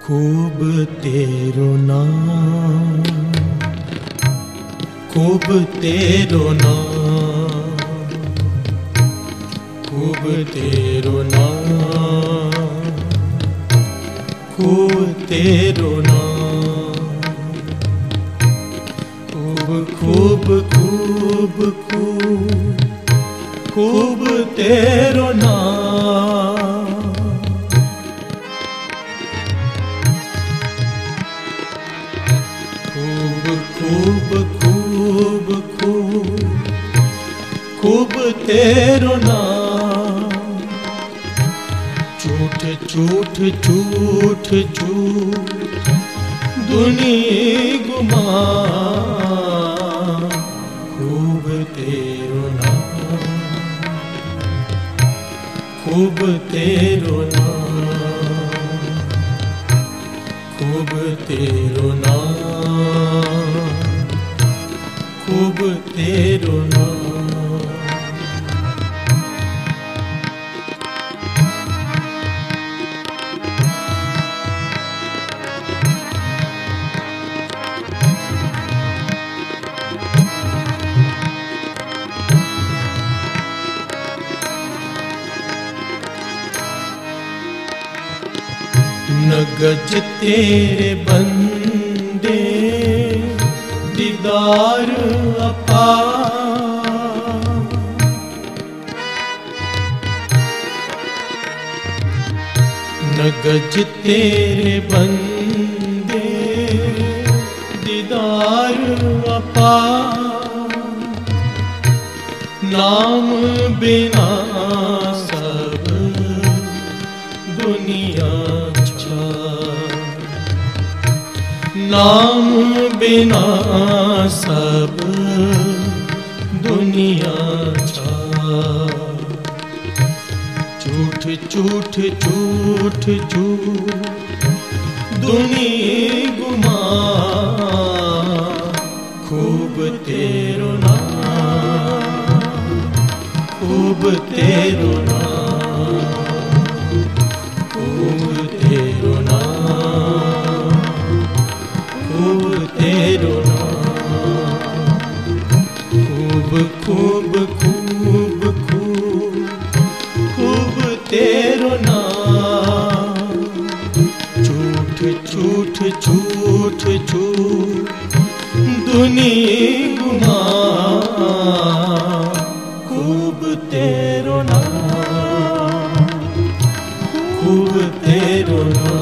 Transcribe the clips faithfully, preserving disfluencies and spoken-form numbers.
खूब तेरो नाम, खूब तेरो नाम, खूब तेरो नाम, खूब तेरो नाम, खूब खूब खूब खूब खूब तेरो नाम। खूब खूब खूब खूब खूब तेरो नाम। झूठ झूठ झूठ झूठ दुनिया गुमा। खूब तेरो नाम, खूब तेरो नाम, खूब तेरो नाम, खूब तेरो नाम। न गज तेरे बंदे दीदार अपार, न गज तेरे बंदे दीदार अपार। नाम बिना सब दुनिया, नाम बिना सब दुनिया छा। झूठ झूठ झूठ झूठ दुनिया गुमा। खूब तेरो नाम, खूब तेरो नाम, खूब तेरो नाम, खूब तेरो नाम। खूब खूब खूब खूब खूब तेरो नाम। झूठ झूठ झूठ झूठ दुनिया गुमा। खूब तेरो नाम, खूब तेरो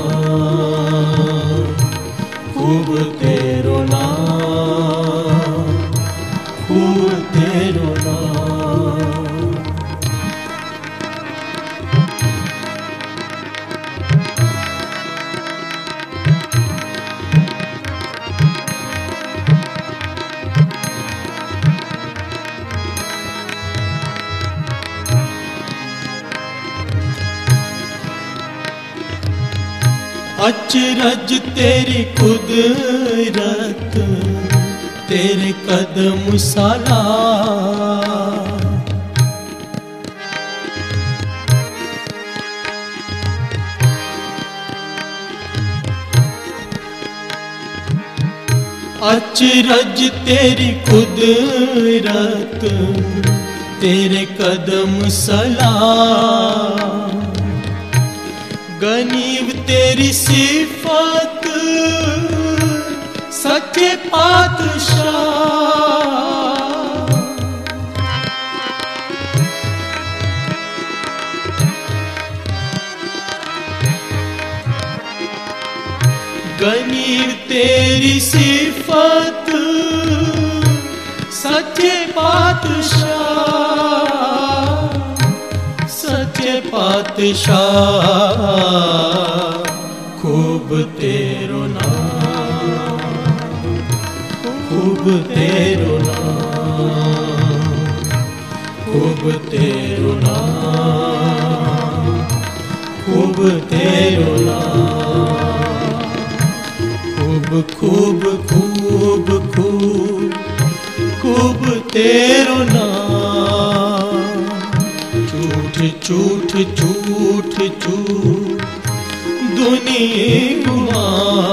नाम, खूब तेरो नाम, खूब तेरो नाम। अचरज तेरी कुदरत, तेरे कदम साला। अचरज तेरी कुदरत, तेरे कदम सला। गनीब तेरी सिफत सच्चे पातशाह। गनीब तेरी सिफत सच्चे पातशाह, सच्चे पातशाह। खूब तेरो नाम, खूब तेरो नाम, खूब तेरो नाम, खूब तेरो नाम। खूब खूब खूब खूब खूब तेरो नाम। झूठ झूठ झूठ झूठ दुनिया घुमा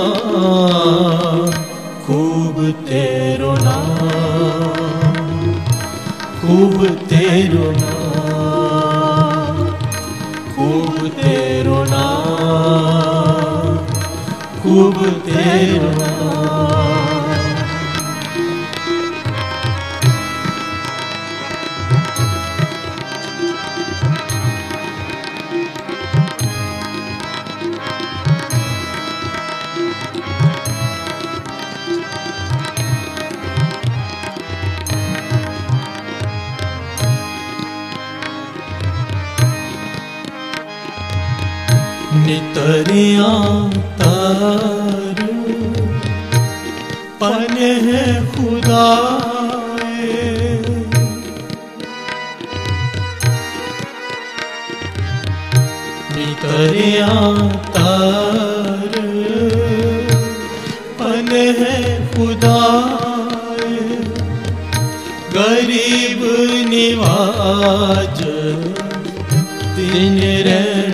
खूब तेरो नाम, खूब तेरो नाम, खूब तेरो नाम, खूब तेरो नाम। नितरिया तार पन है खुदाए, नितरिया तार पन है खुदाए, गरीब निवाज दिन रैन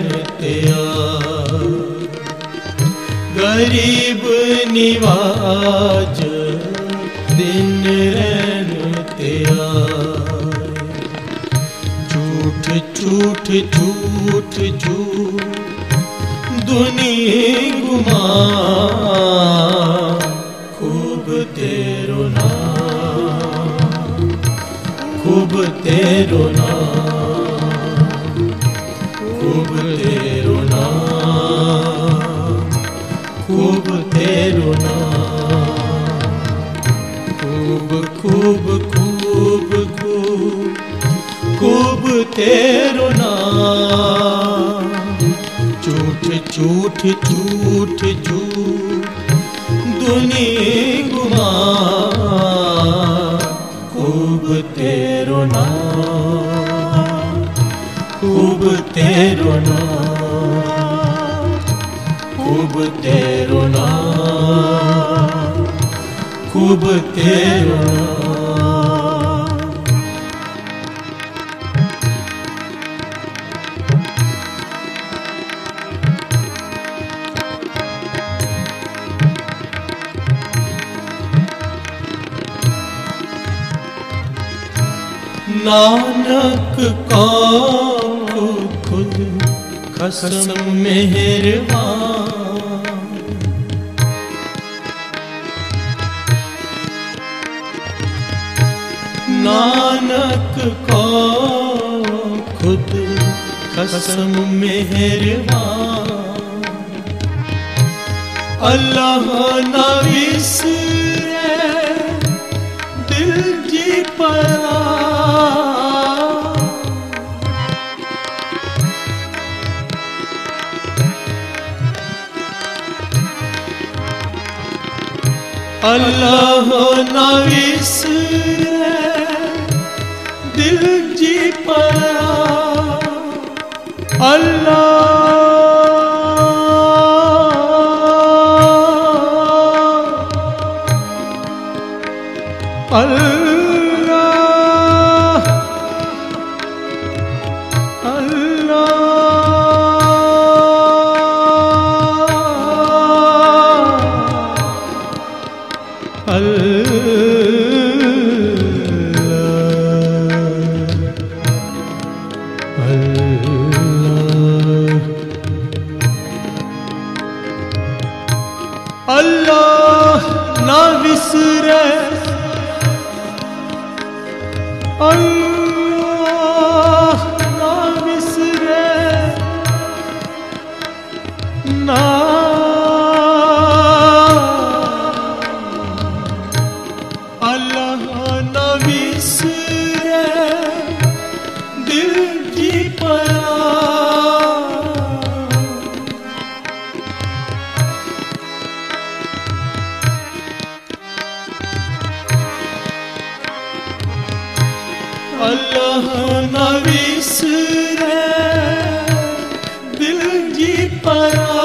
गरीब निवाज दिन रैन त्यार। झूठ झूठ झूठ झूठ दुनिया घुमा खूब तेरो नाम, खूब तेरो नाम, खूब तेरो नाम, खूब तेरो नाम। खूब खूब खूब खूब खूब तेरो नाम। झूठ झूठ झूठ झूठ दुनिया घुमा खूब तेरो नाम, खूब तेरो नाम, खूब तेरो नाम, खूब तेरो नाम। नानक को खुद कसम मेहरबान, नानक को खुद कसम मेहरबान। अल्लाह न विसरे दिल जी परा, अल्लाह न विसरे दिल जी परा। अल्लाह अल्लाह अल्लाह अल्लाह ना विसरे, अल्लाह ना विसरे, ना अल्लाह ना विसरे दिल जी परा। अल्लाह न विसरे दिल जी परा,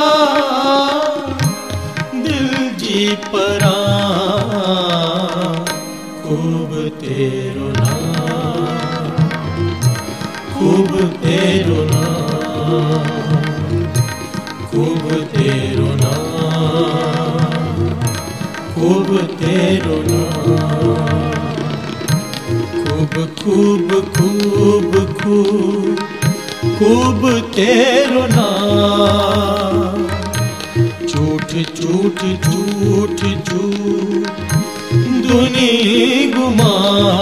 दिल जी परा। खूब तेरो नाम, खूब तेरो नाम, खूब तेरो नाम, खूब तेरो नाम, खूब खूब खूब खूब खूब तेरो नाम, झूठ झूठ झूठ झूठ दुनी गुमा,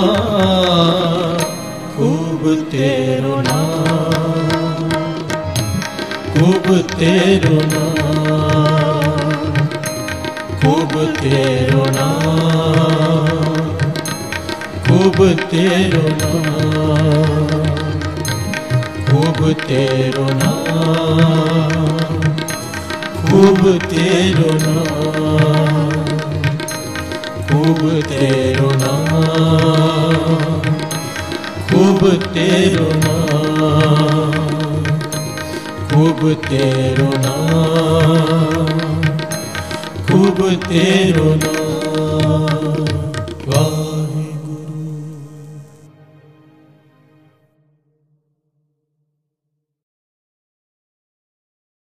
खूब तेरो नाम, खूब तेरो नाम, खूब तेरो नाम, खूब तेरो नाम, खूब तेरो नाम, खूब तेरो नाम, खूब तेरो नाम, खूब तेरो नाम, खूब तेरो नाम, खूब तेरो नाम।